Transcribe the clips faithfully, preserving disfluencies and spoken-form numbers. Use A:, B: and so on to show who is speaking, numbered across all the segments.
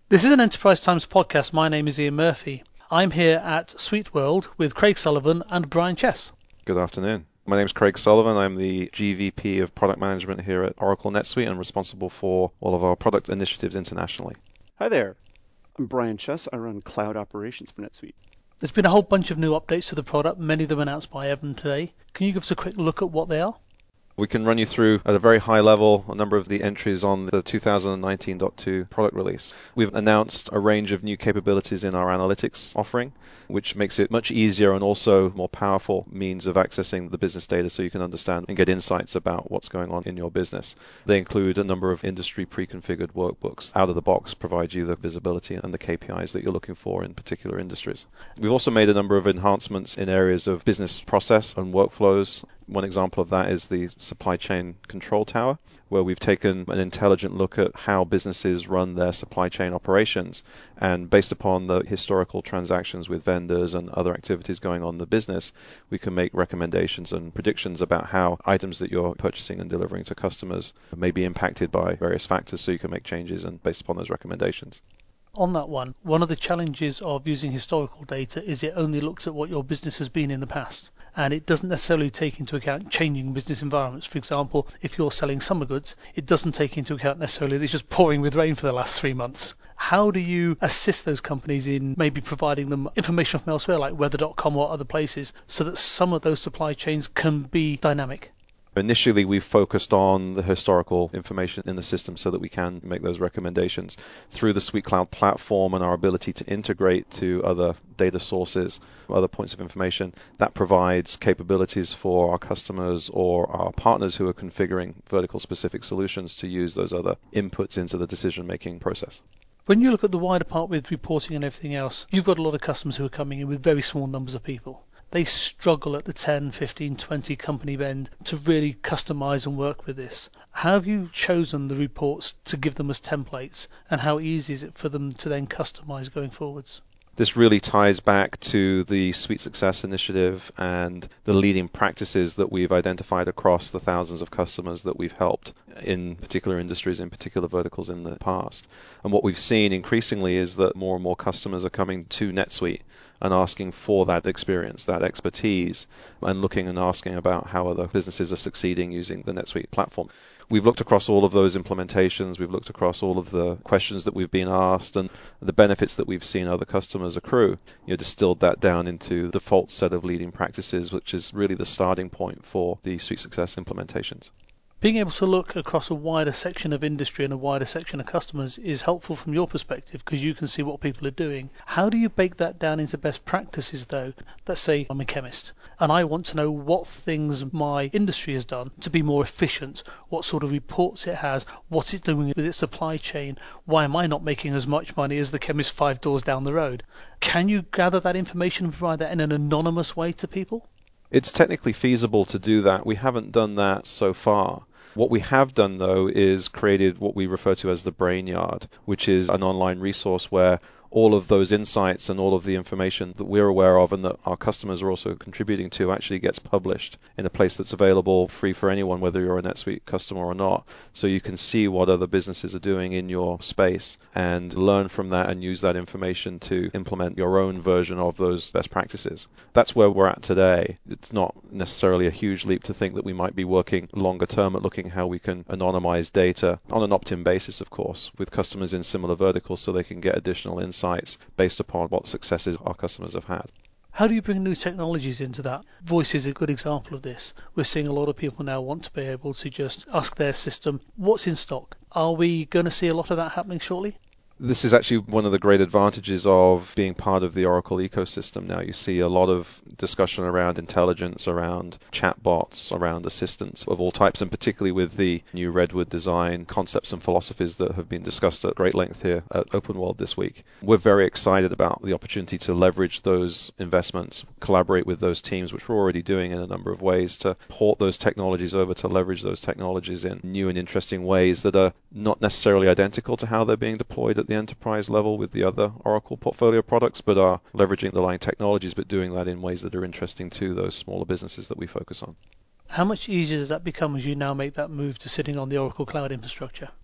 A: This is an Enterprise Times podcast. My name is Ian Murphy. I'm here at SuiteWorld with Craig Sullivan and Brian Chess.
B: Good afternoon. My name is Craig Sullivan. I'm the G V P of Product Management here at Oracle NetSuite and responsible for all of our product initiatives internationally.
C: Hi there. I'm Brian Chess. I run Cloud Operations for NetSuite.
A: There's been a whole bunch of new updates to the product, many of them announced by Evan today. Can you give us a quick look at what they are?
B: We can run you through, at a very high level, a number of the entries on the two thousand nineteen point two product release. We've announced a range of new capabilities in our analytics offering, which makes it much easier and also more powerful means of accessing the business data so you can understand and get insights about what's going on in your business. They include a number of industry pre-configured workbooks. Out of the box, provide you the visibility and the K P Is that you're looking for in particular industries. We've also made a number of enhancements in areas of business process and workflows. One example of that is the supply chain control tower, where we've taken an intelligent look at how businesses run their supply chain operations. And based upon the historical transactions with vendors and other activities going on in the business, we can make recommendations and predictions about how items that you're purchasing and delivering to customers may be impacted by various factors, so you can make changes and based upon those recommendations.
A: On that one, one of the challenges of using historical data is it only looks at what your business has been in the past. And it doesn't necessarily take into account changing business environments. For example, if you're selling summer goods, it doesn't take into account necessarily that it's just pouring with rain for the last three months. How do you assist those companies in maybe providing them information from elsewhere, like weather dot com or other places, so that some of those supply chains can be dynamic?
B: Initially, we focused on the historical information in the system so that we can make those recommendations. Through the SuiteCloud platform and our ability to integrate to other data sources, other points of information, that provides capabilities for our customers or our partners who are configuring vertical-specific solutions to use those other inputs into the decision-making process.
A: When you look at the wider part with reporting and everything else, you've got a lot of customers who are coming in with very small numbers of people. They struggle at the ten, fifteen, twenty company end to really customize and work with this. How have you chosen the reports to give them as templates, and how easy is it for them to then customize going forwards?
B: This really ties back to the Suite Success Initiative and the leading practices that we've identified across the thousands of customers that we've helped in particular industries, in particular verticals in the past. And what we've seen increasingly is that more and more customers are coming to NetSuite and asking for that experience, that expertise, and looking and asking about how other businesses are succeeding using the NetSuite platform. We've looked across all of those implementations, we've looked across all of the questions that we've been asked and the benefits that we've seen other customers accrue, you know, distilled that down into the default set of leading practices, which is really the starting point for the Suite Success implementations.
A: Being able to look across a wider section of industry and a wider section of customers is helpful from your perspective because you can see what people are doing. How do you bake that down into best practices though? Let's say I'm a chemist and I want to know what things my industry has done to be more efficient, what sort of reports it has, what's it doing with its supply chain, why am I not making as much money as the chemist five doors down the road? Can you gather that information and provide that in an anonymous way to people?
B: It's technically feasible to do that. We haven't done that so far. What we have done, though, is created what we refer to as the Brainyard, which is an online resource where all of those insights and all of the information that we're aware of and that our customers are also contributing to actually gets published in a place that's available free for anyone, whether you're a NetSuite customer or not. So you can see what other businesses are doing in your space and learn from that and use that information to implement your own version of those best practices. That's where we're at today. It's not necessarily a huge leap to think that we might be working longer term at looking how we can anonymize data on an opt-in basis, of course, with customers in similar verticals so they can get additional insights. Insights based upon what successes our customers have had.
A: How do you bring new technologies into that? Voice is a good example of this. We're seeing a lot of people now want to be able to just ask their system, what's in stock? Are we going to see a lot of that happening shortly?
B: This is actually one of the great advantages of being part of the Oracle ecosystem now. You see a lot of discussion around intelligence, around chatbots, around assistants of all types, and particularly with the new Redwood design concepts and philosophies that have been discussed at great length here at OpenWorld this week. We're very excited about the opportunity to leverage those investments, collaborate with those teams, which we're already doing in a number of ways, to port those technologies over, to leverage those technologies in new and interesting ways that are not necessarily identical to how they're being deployed at the enterprise level with the other Oracle portfolio products, but are leveraging the line technologies, but doing that in ways that are interesting to those smaller businesses that we focus on.
A: How much easier does that become as you now make that move to sitting on the Oracle Cloud infrastructure?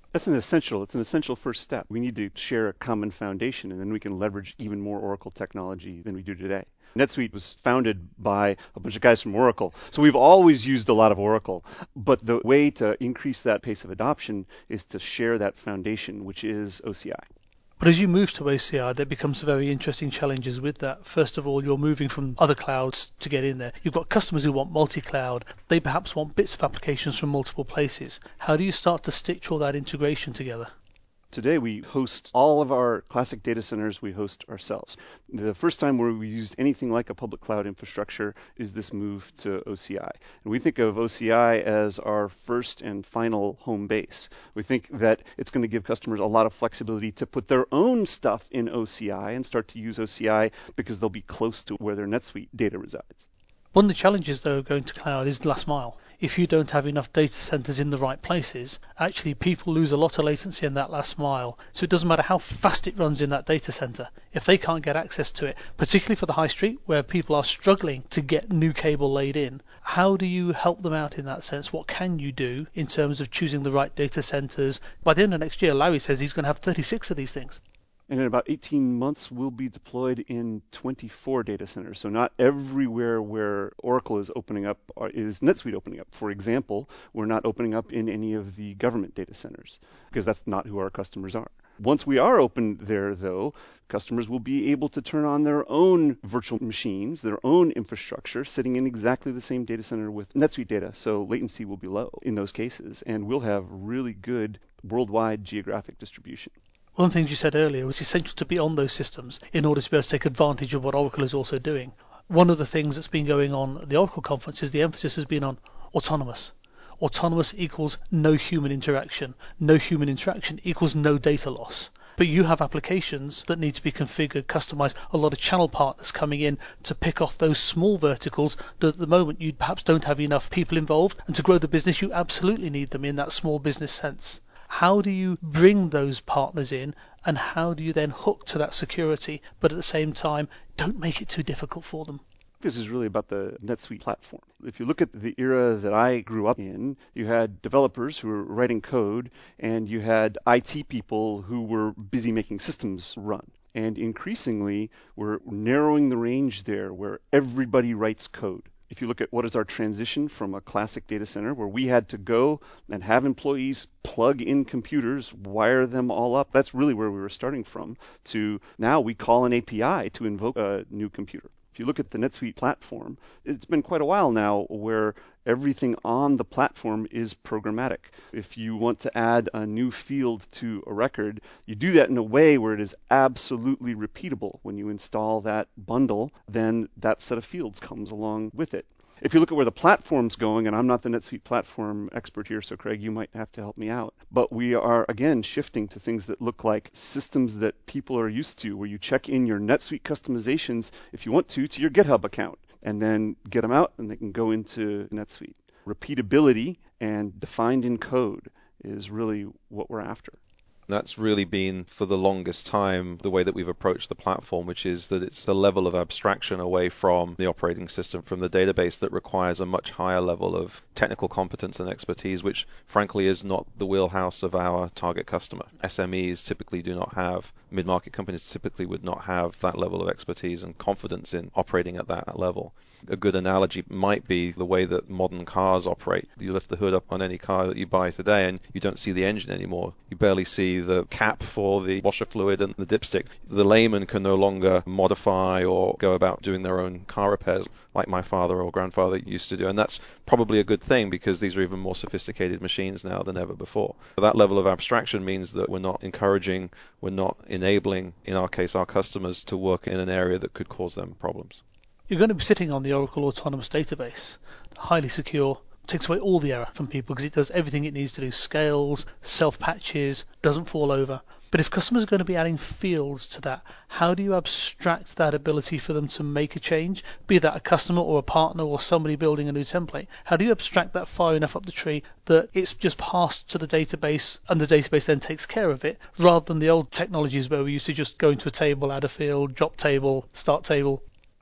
C: That's an essential. It's an essential first step. We need to share a common foundation, and then we can leverage even more Oracle technology than we do today. NetSuite was founded by a bunch of guys from Oracle. So we've always used a lot of Oracle. But the way to increase that pace of adoption is to share that foundation, which is O C I.
A: But as you move to O C I, there becomes very interesting challenges with that. First of all, you're moving from other clouds to get in there. You've got customers who want multi-cloud. They perhaps want bits of applications from multiple places. How do you start to stitch all that integration together?
C: Today, we host all of our classic data centers, we host ourselves. The first time where we used anything like a public cloud infrastructure is this move to O C I. And we think of O C I as our first and final home base. We think that it's going to give customers a lot of flexibility to put their own stuff in O C I and start to use O C I because they'll be close to where their NetSuite data resides.
A: One of the challenges, though, of going to cloud is the last mile. If you don't have enough data centers in the right places, actually people lose a lot of latency in that last mile. So it doesn't matter how fast it runs in that data center. If they can't get access to it, particularly for the high street where people are struggling to get new cable laid in, how do you help them out in that sense? What can you do in terms of choosing the right data centers? By the end of next year, Larry says he's going to have thirty-six of these things.
C: And in about eighteen months, we'll be deployed in twenty-four data centers. So not everywhere where Oracle is opening up is NetSuite opening up. For example, we're not opening up in any of the government data centers because that's not who our customers are. Once we are open there, though, customers will be able to turn on their own virtual machines, their own infrastructure, sitting in exactly the same data center with NetSuite data. So latency will be low in those cases, and we'll have really good worldwide geographic distribution.
A: One of the things you said earlier was essential to be on those systems in order to be able to take advantage of what Oracle is also doing. One of the things that's been going on at the Oracle conference is the emphasis has been on autonomous. Autonomous equals no human interaction. No human interaction equals no data loss. But you have applications that need to be configured, customized, a lot of channel partners coming in to pick off those small verticals that at the moment you perhaps don't have enough people involved, and to grow the business you absolutely need them in that small business sense. How do you bring those partners in, and how do you then hook to that security, but at the same time, don't make it too difficult for them?
C: This is really about the NetSuite platform. If you look at the era that I grew up in, you had developers who were writing code, and you had I T people who were busy making systems run. And increasingly, we're narrowing the range there where everybody writes code. If you look at what is our transition from a classic data center where we had to go and have employees plug in computers, wire them all up, that's really where we were starting from, to now we call an A P I to invoke a new computer. If you look at the NetSuite platform, it's been quite a while now where everything on the platform is programmatic. If you want to add a new field to a record, you do that in a way where it is absolutely repeatable. When you install that bundle, then that set of fields comes along with it. If you look at where the platform's going, and I'm not the NetSuite platform expert here, so Craig, you might have to help me out. But we are, again, shifting to things that look like systems that people are used to, where you check in your NetSuite customizations, if you want to, to your GitHub account, and then get them out, and they can go into NetSuite. Repeatability and defined in code is really what we're after.
B: That's really been, for the longest time, the way that we've approached the platform, which is that it's a level of abstraction away from the operating system, from the database, that requires a much higher level of technical competence and expertise, which frankly is not the wheelhouse of our target customer. S M Es typically do not have, mid-market companies typically would not have that level of expertise and confidence in operating at that level. A good analogy might be the way that modern cars operate. You lift the hood up on any car that you buy today and you don't see the engine anymore. You barely see the cap for the washer fluid and the dipstick. The layman can no longer modify or go about doing their own car repairs like my father or grandfather used to do. And that's probably a good thing because these are even more sophisticated machines now than ever before. That level of abstraction means that we're not encouraging, we're not enabling, in our case, our customers to work in an area that could cause them problems.
A: You're going to be sitting on the Oracle Autonomous Database, highly secure, takes away all the error from people because it does everything it needs to do, scales, self-patches, doesn't fall over. But if customers are going to be adding fields to that, how do you abstract that ability for them to make a change, be that a customer or a partner or somebody building a new template? How do you abstract that far enough up the tree that it's just passed to the database and the database then takes care of it, rather than the old technologies where we used to just go into a table, add a field, drop table, start table?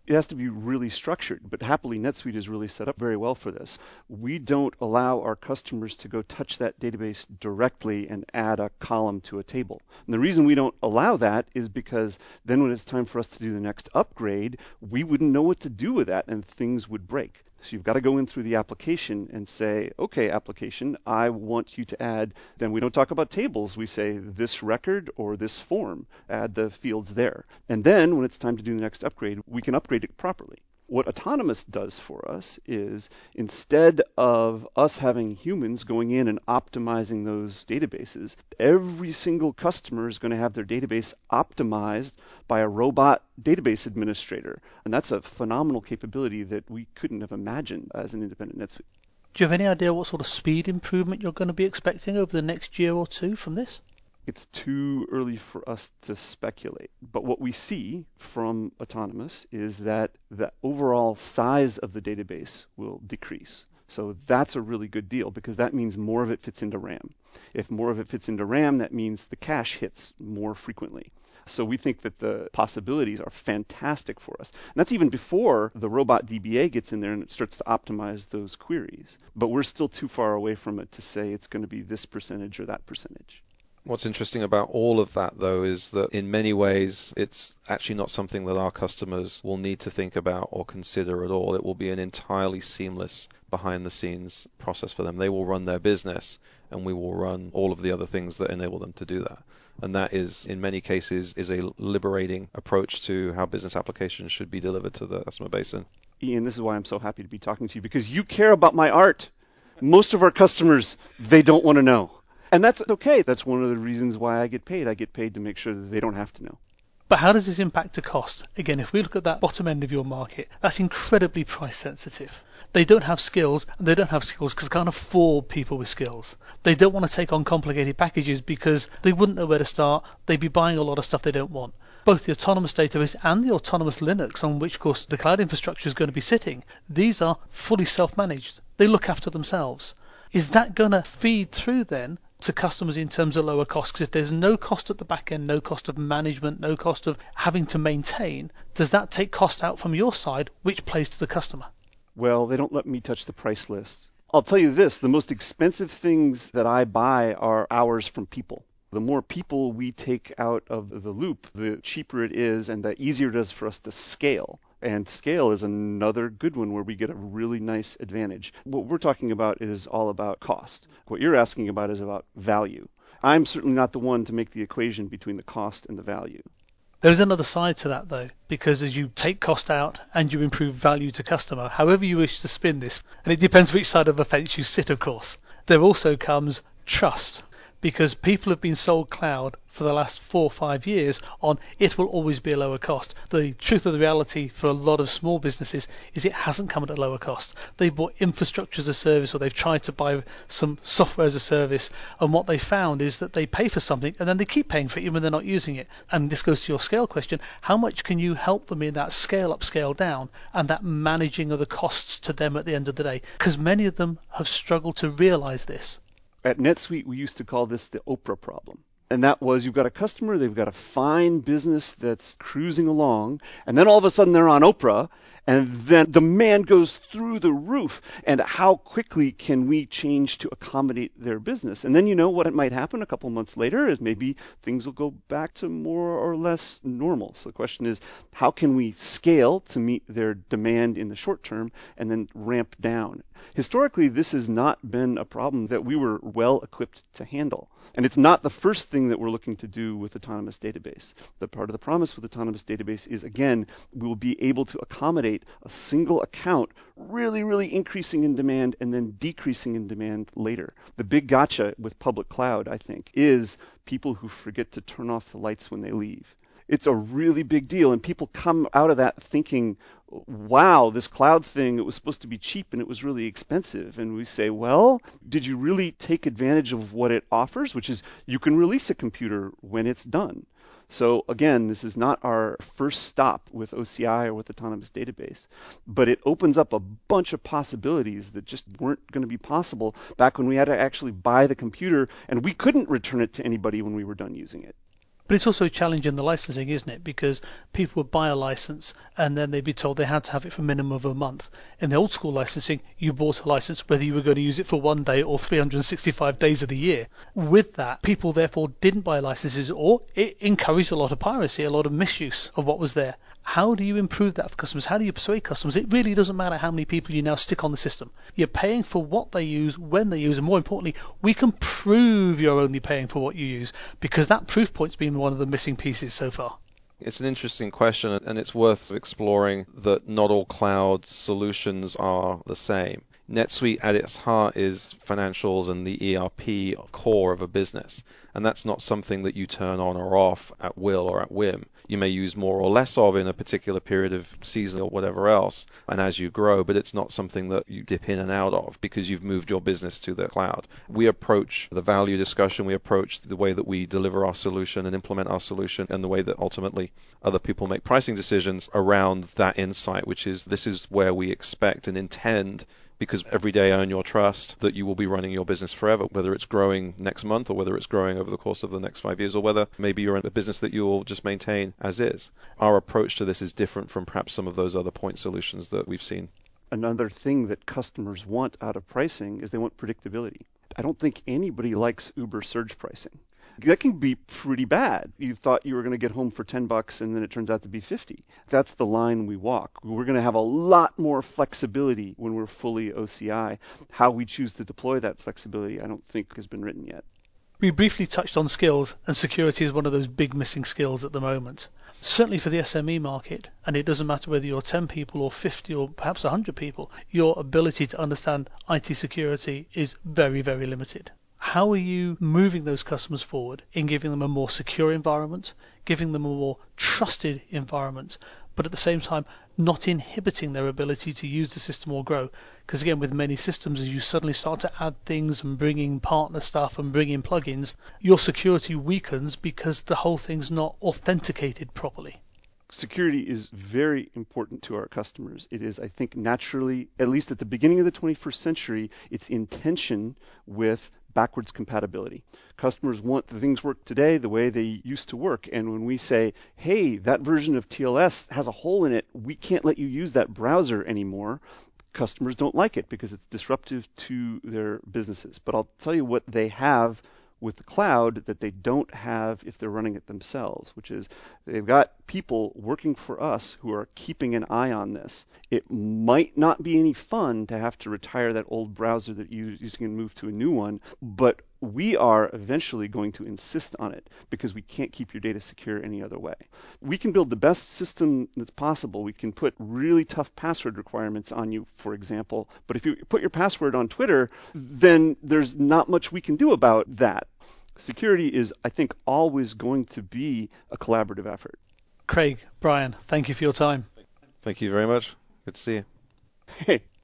C: It has to be really structured, but happily NetSuite is really set up very well for this. We don't allow our customers to go touch that database directly and add a column to a table. And the reason we don't allow that is because then when it's time for us to do the next upgrade, we wouldn't know what to do with that and things would break. So you've got to go in through the application and say, okay, application, I want you to add, then we don't talk about tables. We say this record or this form, add the fields there. And then when it's time to do the next upgrade, we can upgrade it properly. What Autonomous does for us is instead of us having humans going in and optimizing those databases, every single customer is going to have their database optimized by a robot database administrator. And that's a phenomenal capability that we couldn't have imagined as an independent NetSuite.
A: Do you have any idea what sort of speed improvement you're going to be expecting over the next year or two from this?
C: It's too early for us to speculate. But what we see from Autonomous is that the overall size of the database will decrease. So that's a really good deal because that means more of it fits into RAM. If more of it fits into RAM, that means the cache hits more frequently. So we think that the possibilities are fantastic for us. And that's even before the robot D B A gets in there and it starts to optimize those queries. But we're still too far away from it to say it's going to be this percentage or that percentage.
B: What's interesting about all of that, though, is that in many ways, it's actually not something that our customers will need to think about or consider at all. It will be an entirely seamless behind-the-scenes process for them. They will run their business, and we will run all of the other things that enable them to do that. And that is, in many cases, is a liberating approach to how business applications should be delivered to the customer base. And
C: Ian, this is why I'm so happy to be talking to you, because you care about my art. Most of our customers, they don't want to know. And that's okay. That's one of the reasons why I get paid. I get paid to make sure that they don't have to know.
A: But how does this impact the cost? Again, if we look at that bottom end of your market, that's incredibly price sensitive. They don't have skills, and they don't have skills because they can't afford people with skills. They don't want to take on complicated packages because they wouldn't know where to start. They'd be buying a lot of stuff they don't want. Both the Autonomous database and the Autonomous Linux, on which, of course, the cloud infrastructure is going to be sitting, these are fully self-managed. They look after themselves. Is that going to feed through then to customers in terms of lower costs? Because if there's no cost at the back end, no cost of management, no cost of having to maintain, does that take cost out from your side, which plays to the customer?
C: Well, they don't let me touch the price list. I'll tell you this, the most expensive things that I buy are hours from people. The more people we take out of the loop, the cheaper it is and the easier it is for us to scale. And scale is another good one where we get a really nice advantage. What we're talking about is all about cost. What you're asking about is about value. I'm certainly not the one to make the equation between the cost and the value.
A: There's another side to that, though, because as you take cost out and you improve value to customer, however you wish to spin this, and it depends which side of the fence you sit, of course, there also comes trust. Because people have been sold cloud for the last four or five years on it will always be a lower cost. The truth of the reality for a lot of small businesses is it hasn't come at a lower cost. They bought infrastructure as a service or they've tried to buy some software as a service, and what they found is that they pay for something and then they keep paying for it even when they're not using it. And this goes to your scale question. How much can you help them in that scale up, scale down, and that managing of the costs to them at the end of the day? Because many of them have struggled to realize this.
C: At NetSuite, we used to call this the Oprah problem. And that was you've got a customer, they've got a fine business that's cruising along, and then all of a sudden they're on Oprah, and then demand goes through the roof. And how quickly can we change to accommodate their business? And then you know what it might happen a couple months later is maybe things will go back to more or less normal. So the question is, how can we scale to meet their demand in the short term and then ramp down? Historically, this has not been a problem that we were well equipped to handle. And it's not the first thing that we're looking to do with Autonomous Database. The part of the promise with Autonomous Database is, again, we will be able to accommodate a single account really, really increasing in demand and then decreasing in demand later. The big gotcha with public cloud, I think, is people who forget to turn off the lights when they leave. It's a really big deal, and people come out of that thinking, wow, this cloud thing, it was supposed to be cheap and it was really expensive. And we say, well, did you really take advantage of what it offers, which is you can release a computer when it's done. So again, this is not our first stop with O C I or with Autonomous Database, but it opens up a bunch of possibilities that just weren't going to be possible back when we had to actually buy the computer and we couldn't return it to anybody when we were done using it.
A: But it's also challenging the licensing, isn't it? Because people would buy a license and then they'd be told they had to have it for a minimum of a month. In the old school licensing, you bought a license whether you were going to use it for one day or three hundred sixty-five days of the year. With that, people therefore didn't buy licenses, or it encouraged a lot of piracy, a lot of misuse of what was there. How do you improve that for customers? How do you persuade customers? It really doesn't matter how many people you now stick on the system. You're paying for what they use, when they use, and more importantly, we can prove you're only paying for what you use, because that proof point's been one of the missing pieces so far.
B: It's an interesting question, and it's worth exploring that not all cloud solutions are the same. NetSuite at its heart is financials and the E R P core of a business, and that's not something that you turn on or off at will or at whim. You may use more or less of in a particular period of season or whatever else, and as you grow, but it's not something that you dip in and out of because you've moved your business to the cloud. We approach the value discussion, we approach the way that we deliver our solution and implement our solution, and the way that ultimately other people make pricing decisions around that insight, which is this is where we expect and intend, because every day I earn your trust that you will be running your business forever, whether it's growing next month or whether it's growing over the course of the next five years or whether maybe you're in a business that you will just maintain as is. Our approach to this is different from perhaps some of those other point solutions that we've seen.
C: Another thing that customers want out of pricing is they want predictability. I don't think anybody likes Uber surge pricing. That can be pretty bad. You thought you were going to get home for ten bucks and then it turns out to be fifty. That's the line we walk. We're going to have a lot more flexibility when we're fully O C I. How we choose to deploy that flexibility, I don't think has been written yet.
A: We briefly touched on skills, and security is one of those big missing skills at the moment. Certainly for the S M E market, and it doesn't matter whether you're ten people or fifty or perhaps one hundred people, your ability to understand I T security is very, very limited. How are you moving those customers forward in giving them a more secure environment, giving them a more trusted environment, but at the same time not inhibiting their ability to use the system or grow? Because again, with many systems, as you suddenly start to add things and bring in partner stuff and bring in plugins, your security weakens because the whole thing's not authenticated properly.
C: Security is very important to our customers. It is, I think, naturally, at least at the beginning of the twenty-first century, it's in tension with backwards compatibility. Customers want the things work today the way they used to work. And when we say, hey, that version of T L S has a hole in it, we can't let you use that browser anymore, customers don't like it because it's disruptive to their businesses. But I'll tell you what they have with the cloud that they don't have if they're running it themselves, which is they've got people working for us who are keeping an eye on this. It might not be any fun to have to retire that old browser that you're using and move to a new one, but we are eventually going to insist on it because we can't keep your data secure any other way. We can build the best system that's possible. We can put really tough password requirements on you, for example, but if you put your password on Twitter, then there's not much we can do about that. Security is, I think, always going to be a collaborative effort.
A: Craig, Brian, thank you for your time.
B: Thank you very much. Good to see you.
C: Hey,